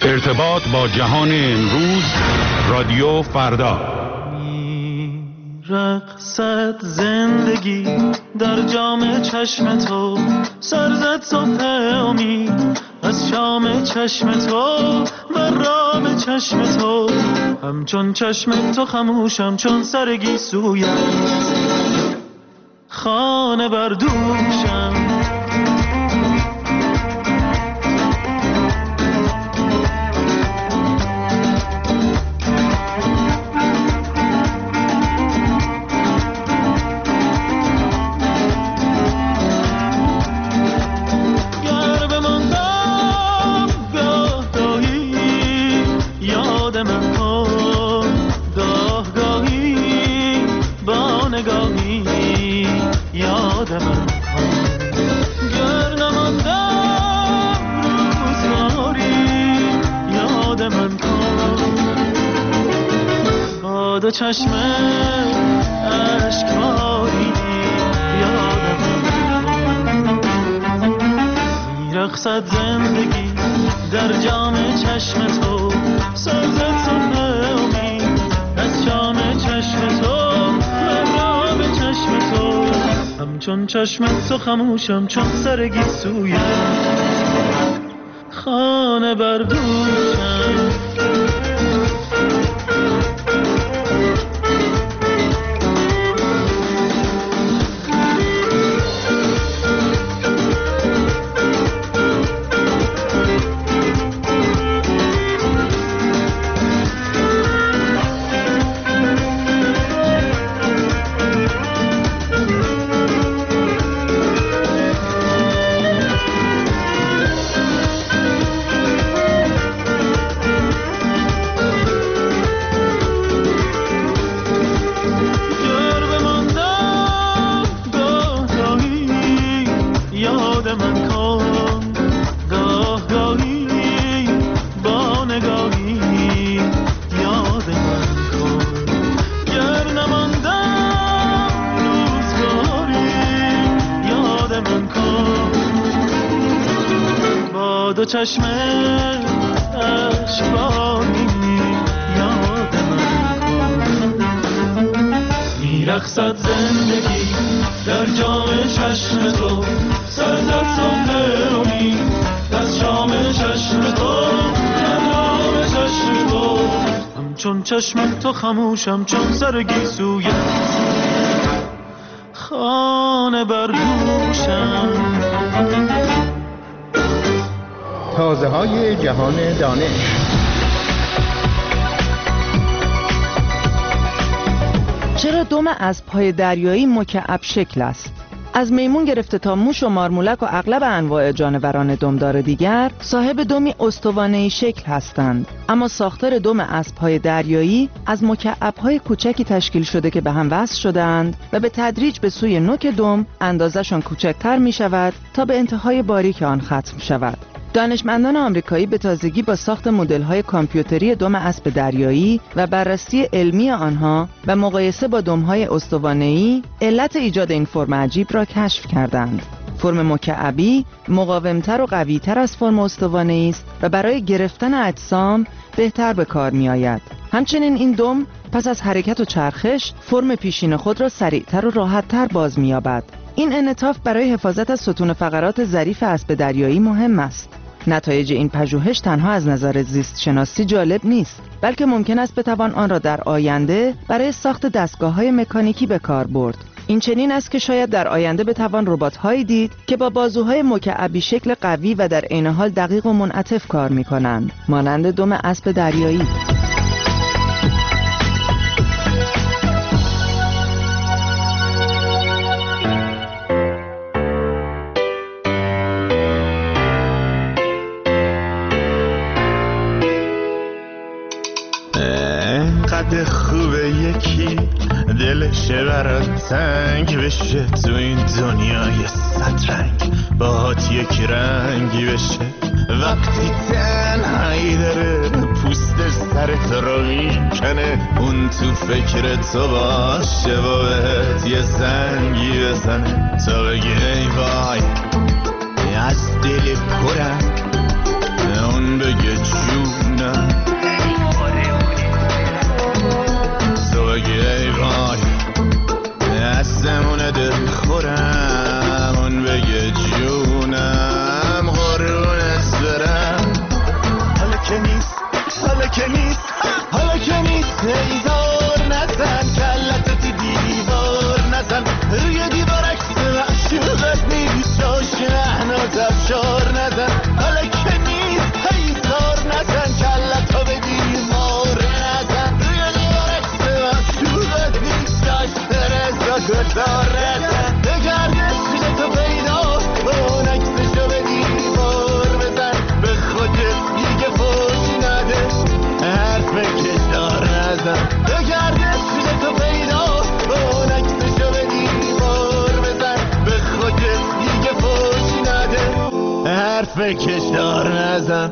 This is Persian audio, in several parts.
ارتباط با جهان امروز، رادیو فردا. رقصد زندگی در جام چشم تو، سرزد صبح امید از شام چشم تو و رام چشم تو. همچون چشم تو خموشم چون سر گیسویت، خانه بر دوشم. دو چشم اشکباری یادم میرقصد زندگی در جام چشم تو، سازد صبح امید از شام چشم تو و رام چشم تو. همچون چشم تو خموشم چون سر گیسویت، خانه بر دوشم. دو چشم اشکباری یاد من کن. میرقصد زندگی در جام چشم تو، سرزد صبح امید از شام چشم تو و رام چشم تو. همچون چشم تو خموشم چون سر گیسویت، خانه بر دوشم. تازه های جهان دانش. چرا دم اسب‌های دریایی مکعب شکل است؟ از میمون گرفته تا موش و مارمولک و اغلب انواع جانوران دمدار دیگر صاحب دمی استوانه‌ای شکل هستند، اما ساختار دم اسب‌های دریایی از مکعب‌های کوچکی تشکیل شده که به هم وصل شده‌اند و به تدریج به سوی نوک دم اندازه‌شان کوچکتر می‌شود تا به انتهای باریک آن ختم شود. دانشمندان آمریکایی به تازگی با ساخت مدل‌های کامپیوتری دم اسب دریایی و بررسی علمی آنها و مقایسه با دم‌های استوانه‌ای علت ایجاد این فرم عجیب را کشف کردند. فرم مکعبی مقاومتر و قوی‌تر از فرم استوانه‌ای است و برای گرفتن اجسام بهتر به کار می‌آید. همچنین این دم پس از حرکت و چرخش فرم پیشین خود را سریعتر و راحت‌تر باز می‌یابد. این انعطاف برای حفاظت از ستون فقرات ظریف اسب دریایی مهم است. نتایج این پژوهش تنها از نظر زیست شناسی جالب نیست، بلکه ممکن است بتوان آن را در آینده برای ساخت دستگاه‌های مکانیکی به کار برد. این چنین است که شاید در آینده بتوان ربات‌هایی دید که با بازوهای مکعبی شکل قوی و در عین حال دقیق و منعطف کار می‌کنند، مانند دم اسب دریایی. قد خوبه یکی دلش برات تنگ بشه، تو این دنیای صدرنگ باهات یک رنگی بشه. وقتی تنهایی داره پوست سرت رو میکنه، اون تو فکر تو باشه و بهت یه زنگی بزنه تا بگی ای وای از دل پرم، اون بگه جون بکش دار نزن.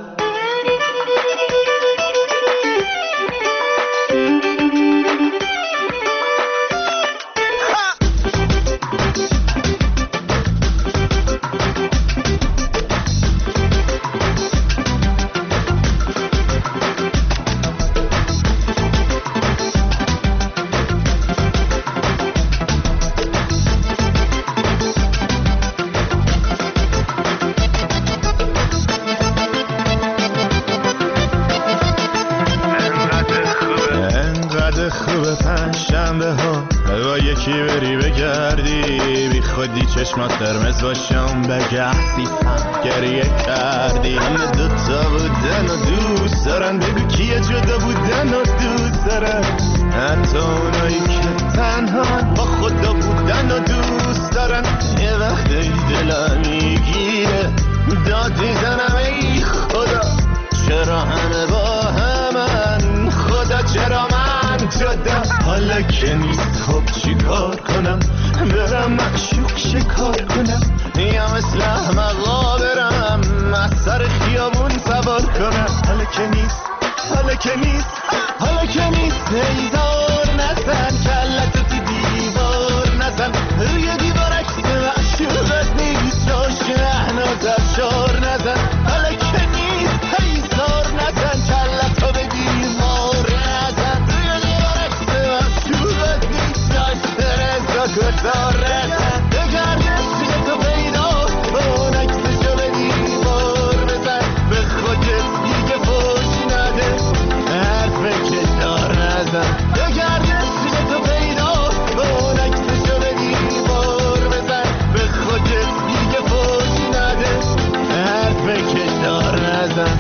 چشمات قرمز باشم بگه احسیسم گریه کردی. همه دوتا بودن و دوست دارن، بگو کیه جدا بودن و دوست دارن. حتی اونایی که تنها با خدا بودن و دوست دارن. یه وقتی دلم میگیره داد میزنم ای خدا چرا همه با همن، خدا چرا من جدا. حالا که نیست خب چی کار کنم، برم معشوق شکار کنم یا مثل احمقا برم از سر خیابون سوار کنم. حالا که نیست، حالا که نیست، حالا که نیست هیزار نزن، کلتو تو دیوار نزن، روی دیوار عکس معشوقت نیست و شهناز افشار نزن. حالا که نیست هیزار نزن، کلتو به دیوار نزن، روی دیوار عکس معشوقت نیست و شهناز افشار نزن. بگرد تو پیدا اون عکسشو به دیوار بزن، به خودت دیگه فوش نده حرف کشدار نزن. بگرد تو پیدا اون عکسشو به دیوار بزن، به خودت دیگه فوش نده حرف کشدار نزن.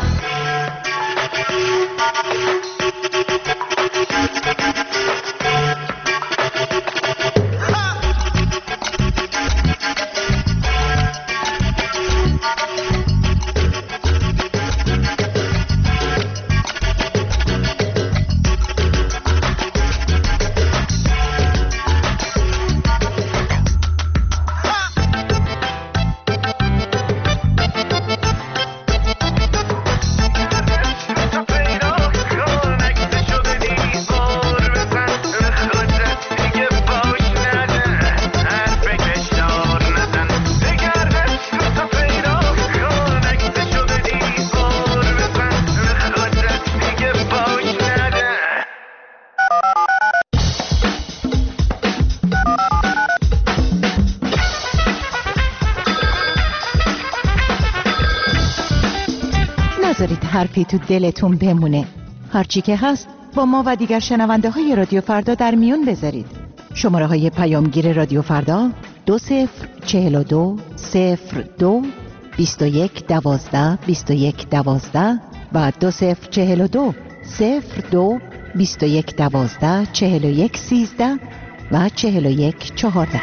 نذارید حرفی تو دلتون بمونه. هرچی که هست با ما و دیگر شنونده های رادیو فردا در میون بذارید. شماره های پیامگیر رادیو فردا 2042 02 21 12 21 12 و 2042 02 21 12 41 13 و 41 14.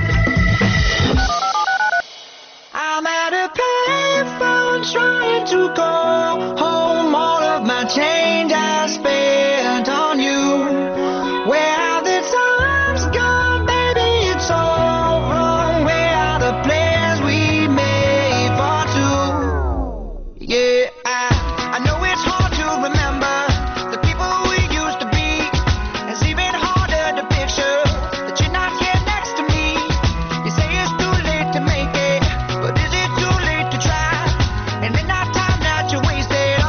I'm at a payphone trying to call home. All of my change I spent on you. Where are the times gone, baby? It's all wrong. Where are the plans we made for two? Yeah, I know it's hard to remember the people we used to be. It's even harder to picture that you're not here next to me. You say it's too late to make it, but is it too late to try? And in that time that you wasted,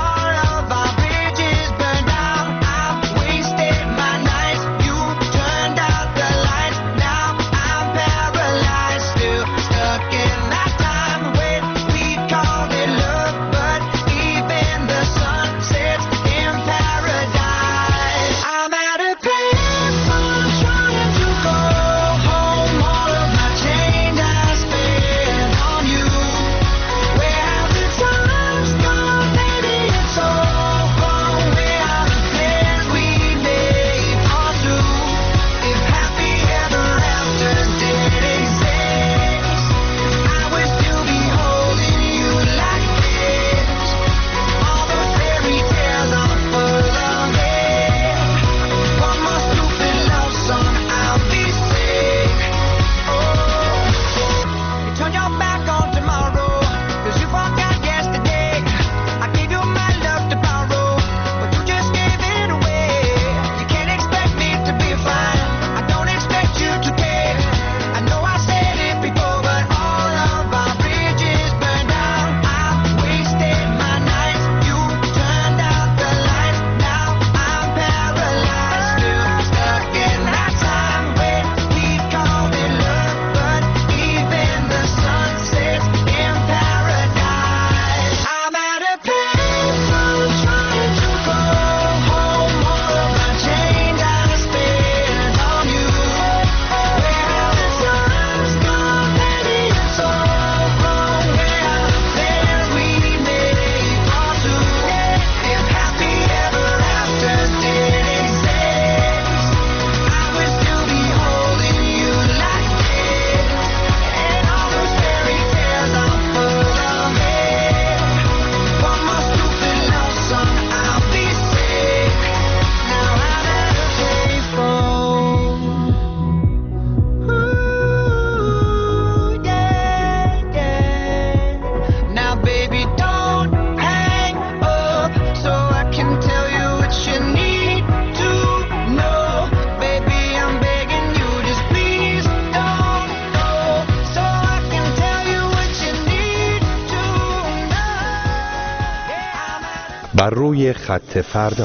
بر روی خط فردا.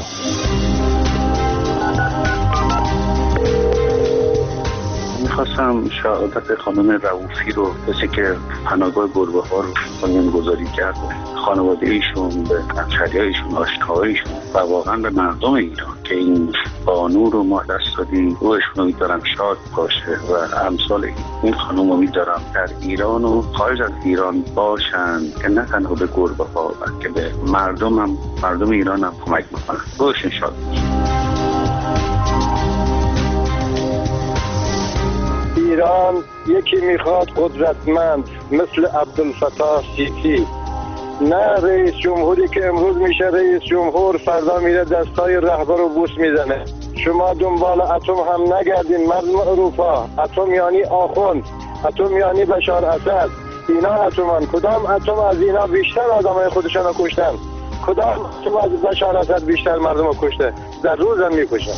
میخواستم شهادت خانم رؤوفی رو کسی که پناهگاه گربه ها رو بنیانگذاری کرده، خانواده ایشون، به همشهریایشون، آشناهایشون و واقعا به مردم ایران که این بانو رو ما دست دادیم، روحشون امیدوارم شاد باشه و امثال این خانم امیدوارم در ایران و خارج از ایران باشند که نه تنها به گربه ها بلکه به مردم ایران هم کمک میکنن. روحشون شاد باشه. ایران یکی میخواد قدرتمند مثل عبدالفتاح سیسی، نه رئیس جمهوری که امروز میشه رئیس جمهور فردا میره دستای رهبر رو بوس میزنه. شما دنبال اتم هم نگردین مردم اروپا. اتم یعنی آخوند، اتم یعنی بشار اسد. اینا اتمن. کدام اتم از اینا بیشتر آدمای خودشان رو کشتن؟ کدام اتم از بشار اسد بیشتر مردم رو کشته؟ در روز هم میکشن.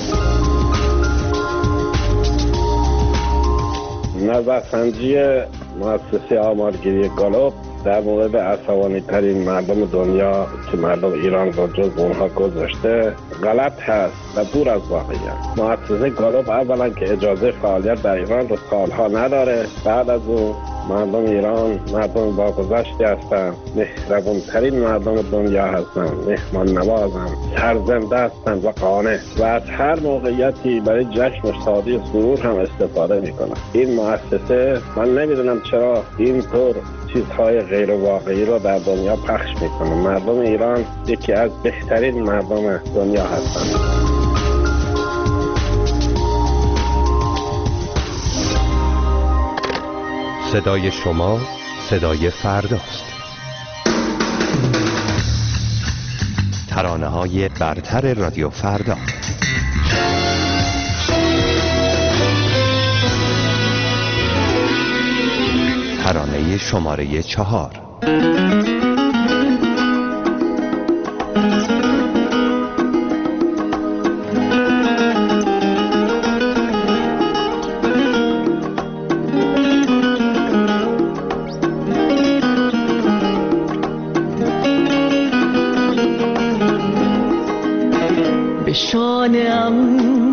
نظرسنجی مؤسسه آمارگیری گالوپ در مورد عصبانی ترین مردم دنیا که مردم ایران رو جز اونها گذاشته غلط هست و دور از واقعیت. مؤسسه گالوپ اولا که اجازه فعالیت در ایران رو سالها نداره، بعد از اون مردم ایران مردم با گذشتی هستند، مهربون ترین مردم دنیا هستند، مهمان نوازند، سرزنده هستند و قانع و از هر موقعیتی برای جشن و شادی و سرور هم استفاده میکنند. این مؤسسه من نمیدونم چرا اینطور چیزهای غیر واقعی رو در دنیا پخش میکنه. مردم ایران یکی از بهترین مردم دنیا هستند. صدای شما صدای فرداست. ترانه‌های برتر رادیو فردا. ترانه شماره 4. به شانه‌ام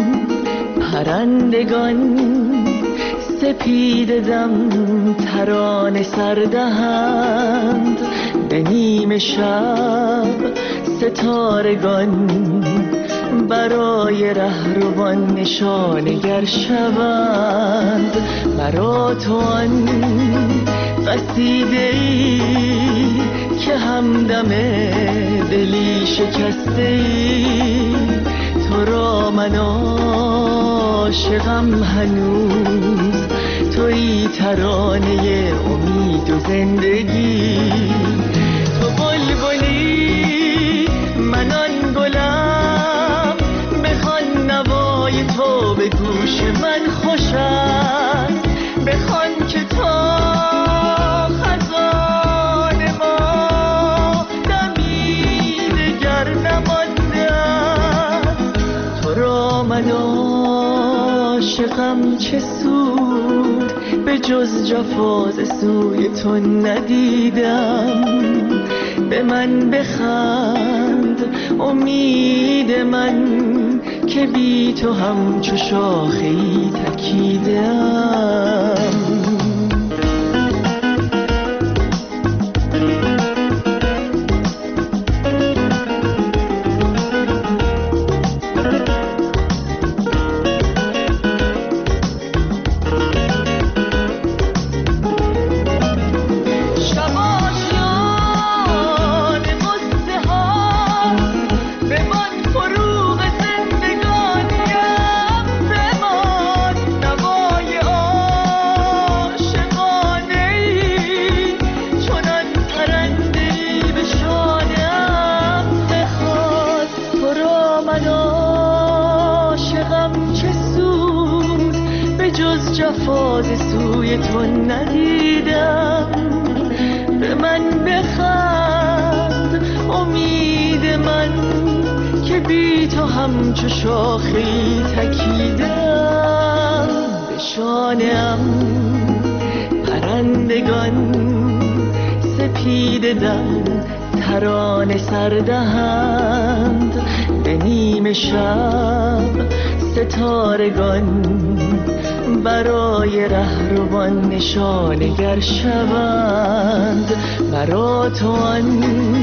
پرندگان سپیده دم ترانه سردهند، به نیم شب ستارگان برای رهروان نشانگر شوند. مرا تو آن قصیده‌ای که همدم دلی شکسته‌ای، تو را من عاشقم هنوز، تویی ترانه امید و زندگی. تو بلبلی من آن گلم، بخوان نوای تو به گوش من خوش است، بخوان که تا خزان ما دمی دگر نمانده است. تو را من عاشقم چه سود، به جز جفاز سوی تو ندیدم. به من بخند امید من که بی تو همچو شاخه‌ای تکیدم. جفاز سوی تو ندیدم. به من بخند امید من که بی تو همچو شاخه‌ای تکیدم. به شانه‌ام پرندگان سپیده دم ترانه سردهند به نیمه شب ستارگان برای رهروان نشانگر شوند. مرا تو آن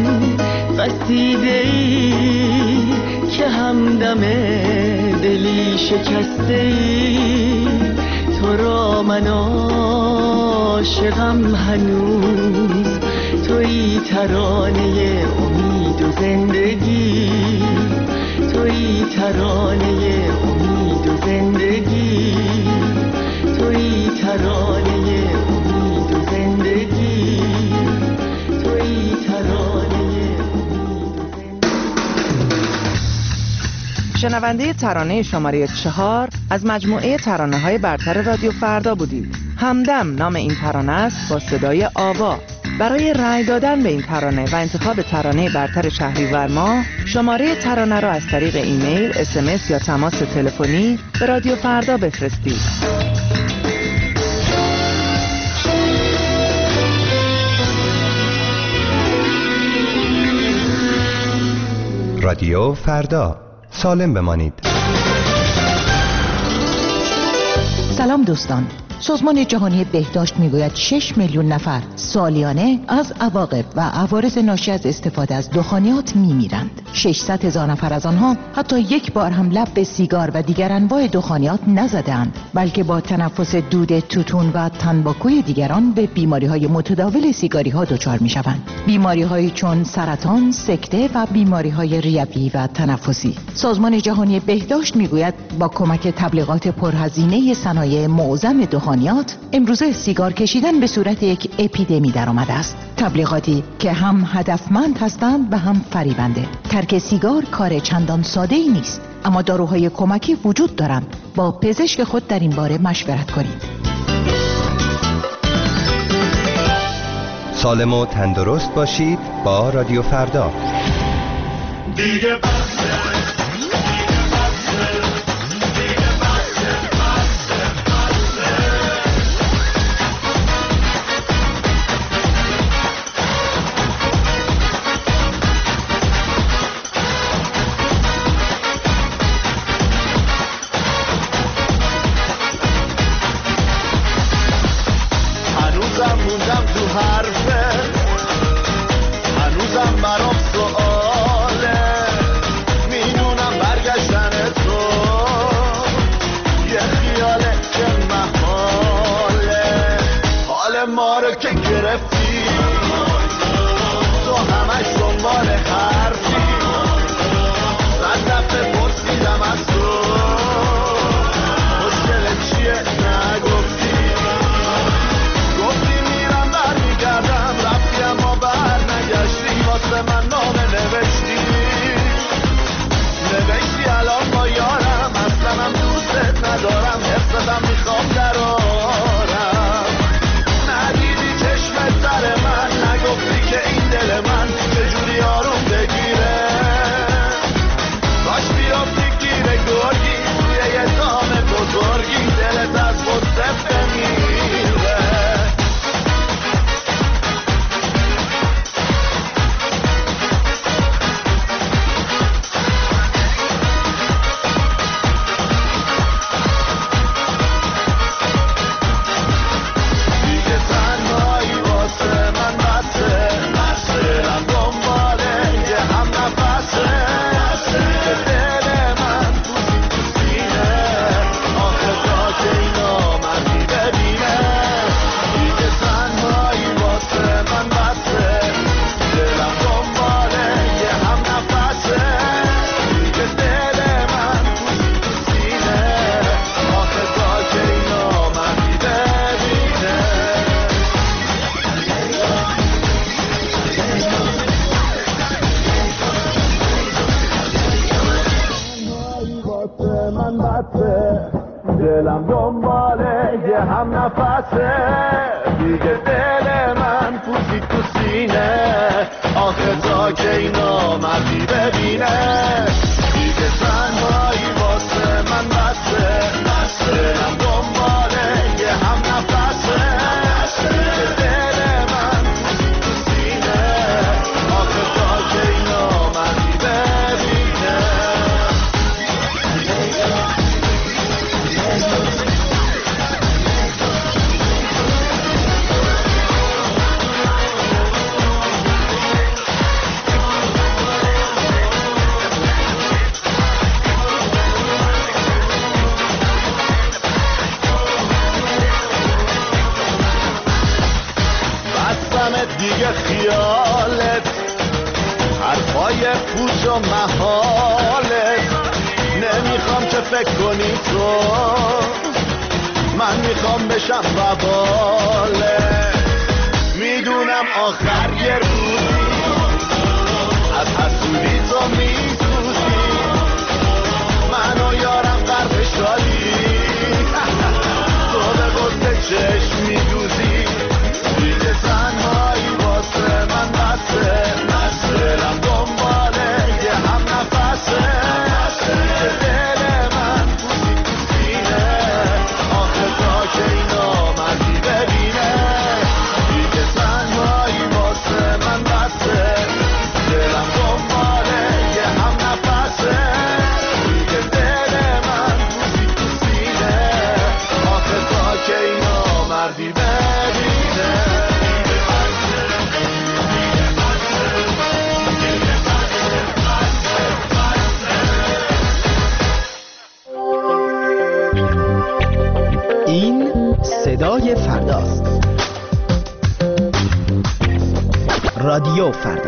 قصیده‌ای که همدم دلی شکسته‌ای، تو را من عاشقم هنوز، تویی ترانه امید و زندگی، تویی ترانه امید و زندگی، تویی ترانه امید و زندگی، تویی ترانه امید و زندگی. شنونده ترانه شماره 4 از مجموعه ترانه‌های برتر رادیو فردا بودید. همدم نام این ترانه است با صدای آوا. برای رأی دادن به این ترانه و انتخاب ترانه برتر شهریور ماه، شماره ترانه را از طریق ایمیل، SMS یا تماس تلفنی به رادیو فردا بفرستید. رادیو فردا، سالم بمانید. سلام دوستان. سازمان جهانی بهداشت میگوید 6 میلیون نفر سالیانه از عواقب و عوارض ناشی از استفاده از دخانیات میمیرند. 600,000 نفر از آنها حتی یک بار هم لب به سیگار و دیگر انواع دخانیات نزدند، بلکه با تنفس دود توتون و تنباکوی دیگران به بیماری‌های متداول سیگاری‌ها دچار می‌شوند. بیماری‌هایی چون سرطان، سکته و بیماری‌های ریوی و تنفسی. سازمان جهانی بهداشت میگوید با کمک تبلیغات پرهزینه صنایع معظم دخانیات امروزه سیگار کشیدن به صورت یک اپیدمی در آمده است. تبلیغاتی که هم هدفمند هستند و هم فریبنده. ترک سیگار کار چندان ساده ای نیست، اما داروهای کمکی وجود دارند. با پزشک خود در این باره مشورت کنید. سالم و تندرست باشید با رادیو فردا. دیگه دلم دنباله یه هم نفسه دیگه دل من پوزی تو سینه آخه تا که اینا مردی ببینه دیگه تنهایی واسه من بسه دلم دنباله یه هم نفسه دیگه دل من پوزی تو سینه آخه حالت. نمیخوام که فکر کنی تو، من میخوام بشم ببالت. میدونم آخر یه روزی از حسودی تو میسوزی، من و یارم غرق شدی، تو به قصد چشم میدوزی. دیگه تنهایی واسه من بسته، دلم دنباله یه هم نفسه. دیگه دل من پوسی تو سینه، آخه تا که اینا مردی ببینه. دیگه تنهایی واسه من بسته، دلم دنباله یه هم نفسه. دیگه دل من پوسی تو سینه، آخه تا که اینا مردی ببینه. این صدای فرداست. رادیو فردا.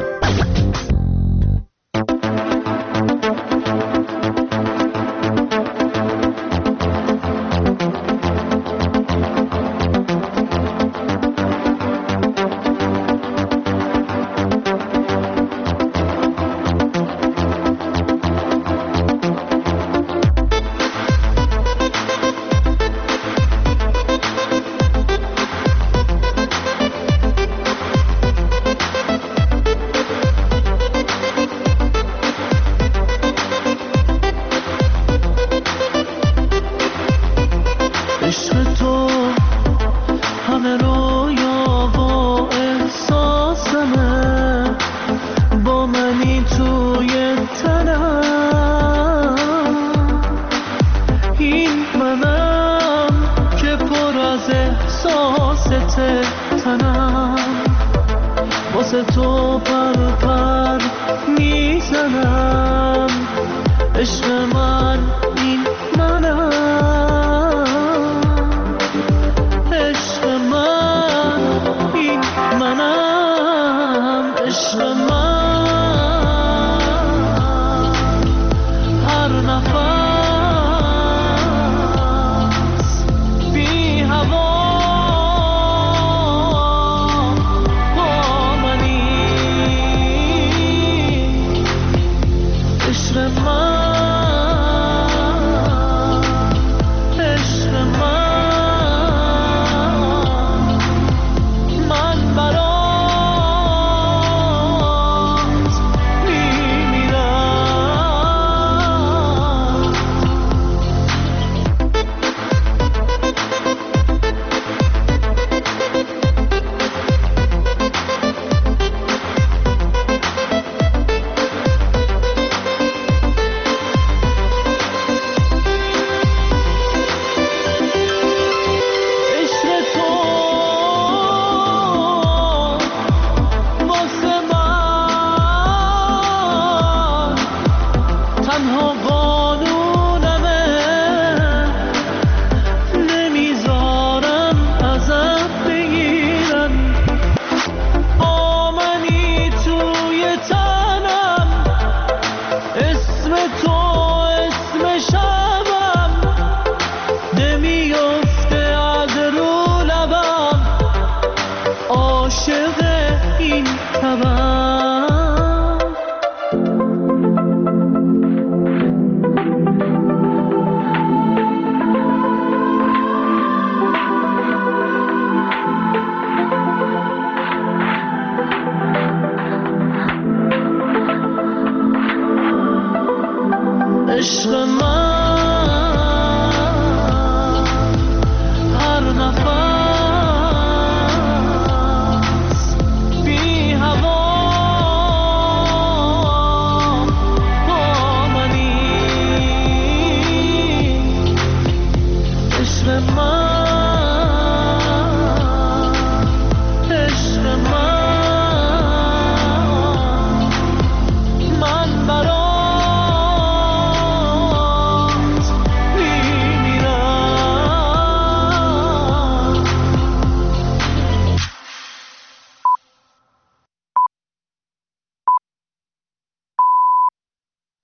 عشق من